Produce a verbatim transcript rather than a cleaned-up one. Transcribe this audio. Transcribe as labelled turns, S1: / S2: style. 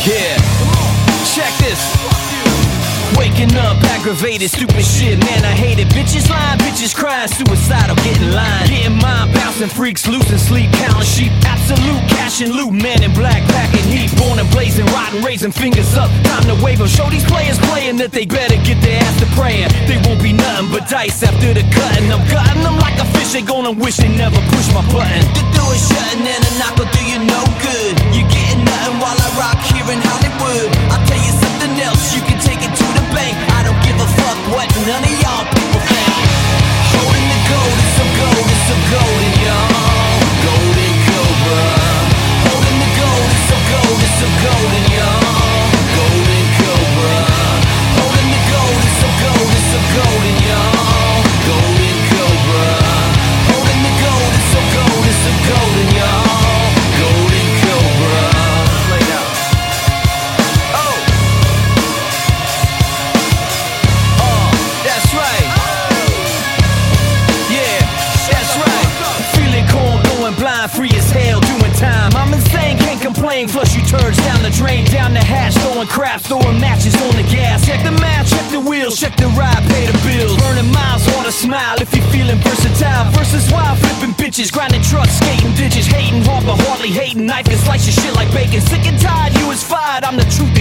S1: Yeah, check this. Waking up, aggravated, stupid shit, man, I hate it. Bitches lying, bitches crying, suicidal, getting lined. Getting mine, bouncing freaks, losing sleep, counting sheep. Absolute cash and loot, man in black, packing heat. Born and blazing, rotten, raising fingers up. Time to wave them, show these players playing that they better get their ass to praying. They won't be nothing but dice after the cutting. I'm cutting them like a fish, they gonna wish they never pushed my button. The door is shutting and a knock will do you no good. You're getting nothing while I rock here in Hollywood. I'll tell you something else, you can take it to the bank. I don't give a fuck what none of y'all people think. Holding the gold, it's so gold, it's so golden, y'all. Golden Cobra. Holding the gold, it's so gold, it's so golden, y'all. Golden Cobra. Holding the gold, it's so gold, it's so golden, y'all. Golden Cobra. Holding the gold, it's so gold, it's so golden, y'all. Golden Cobra. Play now. Oh. That's right. Yeah, that's right. Feeling cold, going blind, free as hell, doing time. I'm insane, can't complain. Flush you turds down the drain, down the hatch, throwing crap, throwing matches on the gas. Check the map, check the wheels, check the ride, pay the bills. Burning miles, wanna smile if you're feeling versatile. Versus wild, flipping bitches, grinding trucks, skating ditches, hating hard but hardly hating. Knife and slice your shit like bacon. Sick and tired, you was fired. I'm the truth